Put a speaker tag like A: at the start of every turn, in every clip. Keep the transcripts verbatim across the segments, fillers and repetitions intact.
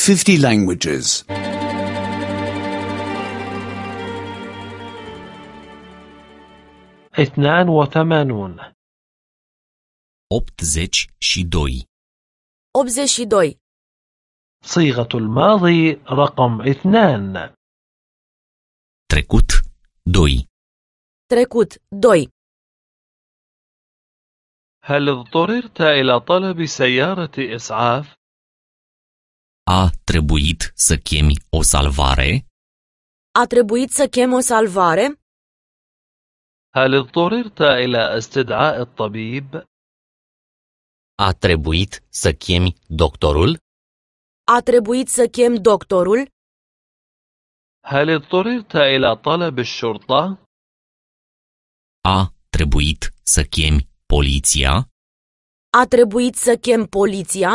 A: fifty languages.
B: اثنان وثمانون
C: optzeci și doi.
D: optzeci și doi.
B: صيغة الماضي رقم اثنان.
C: Trecut, doi.
D: Trecut, doi.
B: هل اضطررت إلى طلب سيارة إسعاف؟
C: A trebuit să chemi o salvare?
D: A trebuit să chem o salvare?
B: هل اضطررت إلى استدعاء الطبيب؟
C: A trebuit să chemi doctorul?
D: A trebuit să chem doctorul?
B: هل اضطررت إلى طلب الشرطة؟
C: A trebuit să chemi poliția?
D: A trebuit să chem poliția?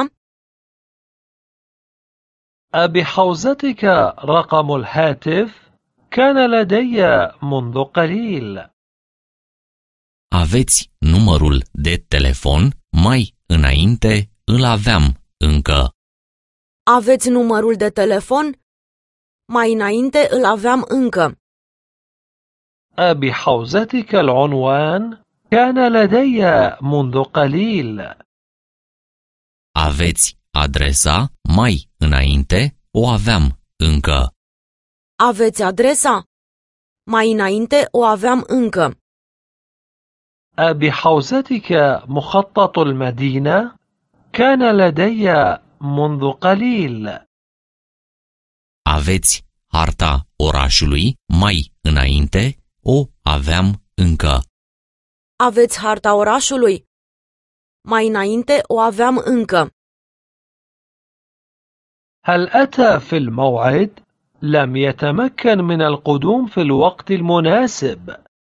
B: أبحوزتك رقم الهاتف؟ كان لدي منذ قليل.
C: Aveți numărul de telefon? Mai înainte îl aveam încă.
D: Aveți numărul de telefon? Mai înainte îl aveam încă.
B: أبحوزتك العنوان؟ كان لدي منذ قليل.
C: Aveți adresa? Mai înainte o aveam încă.
D: Aveți adresa? Mai înainte o aveam încă.
B: أبحوزتك مخطط المدينة؟ كان لدي منذ قليل.
C: Aveți harta orașului? Mai înainte o aveam încă.
D: Aveți harta orașului? Mai înainte o aveam încă.
B: هل أتى في الموعد؟ لم يتمكن من القدوم في الوقت المناسب.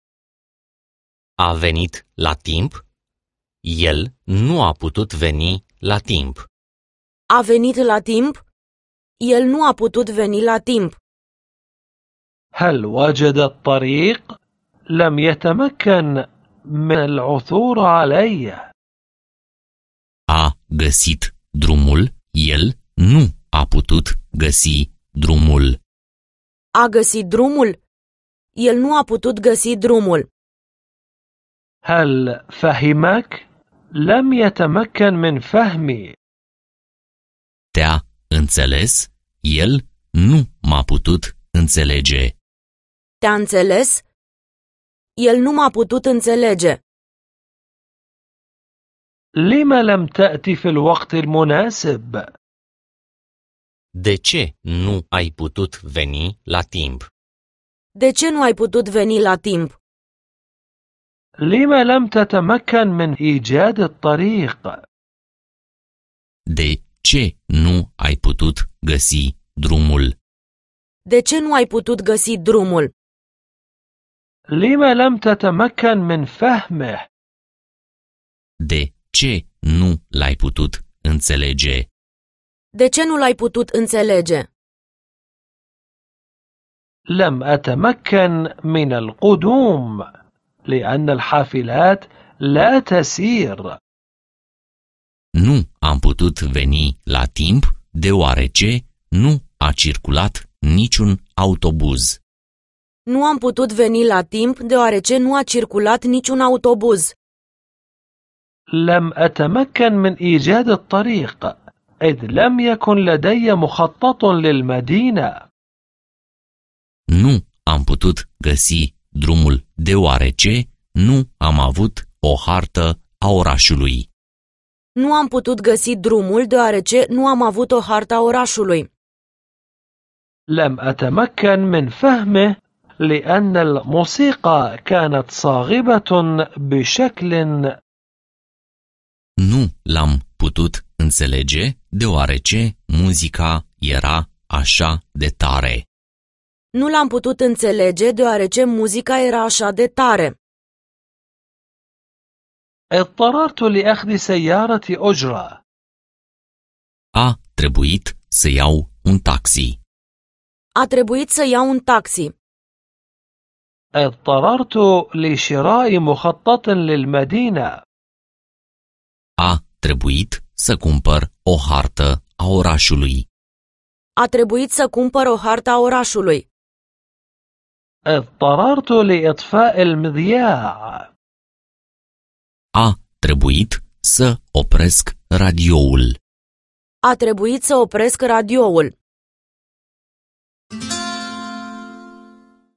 C: A venit la timp? El nu a putut veni la timp.
D: A venit la timp? El nu a putut veni la timp.
B: هل وجد الطريق؟ لم يتمكن من العثور عليه.
C: A găsit drumul? El nu a putut găsi drumul.
D: A găsit drumul? El nu a putut găsi drumul.
B: هل فهمك؟ لم يتمكن من فهمي.
C: Te-a înțeles? El nu m-a putut înțelege.
D: Te-a înțeles? El nu m-a putut înțelege.
B: لم لم تأتي في الوقت المناسب؟
C: De ce nu ai putut veni la timp?
D: De ce nu ai putut veni la timp?
B: لم لم تتمكن من إيجاد الطريق؟
C: De ce nu ai putut găsi drumul?
D: De ce nu ai putut găsi drumul?
B: لم لم تتمكن من فهمه؟
C: De ce nu l-ai putut înțelege?
D: De ce nu l-ai putut înțelege?
B: لم أتمكن من القدوم لأن الحافلات لا تسير.
C: Nu am putut veni la timp deoarece nu a circulat niciun autobuz.
D: Nu am putut veni la timp deoarece nu a circulat niciun autobuz.
B: لم أتمكن من إيجاد الطريق إذ لم يكن لدي مخطط للمدينة.
C: Nu am putut găsi drumul deoarece nu am avut o hartă a orașului.
D: Nu am putut găsi drumul deoarece nu am avut o hartă a orașului.
B: لم أتمكن من فهمه لأن الموسيقى كانت صاغبة بشكل.
C: Nu l-am putut înțelege deoarece muzica era așa de tare.
D: Nu l-am putut înțelege deoarece muzica era așa de tare.
B: اضطررت لأخذ سيارة أجرة.
C: A trebuit să iau un taxi.
D: A trebuit să iau un taxi.
B: اضطررت لشراء مخطط للمدينة.
C: A trebuit să cumpăr o hartă a orașului.
D: A trebuit să cumpăr o hartă a orașului.
B: اضطررت لإطفاء المذياع.
C: A trebuit să opresc radioul.
D: A trebuit să opresc radioul.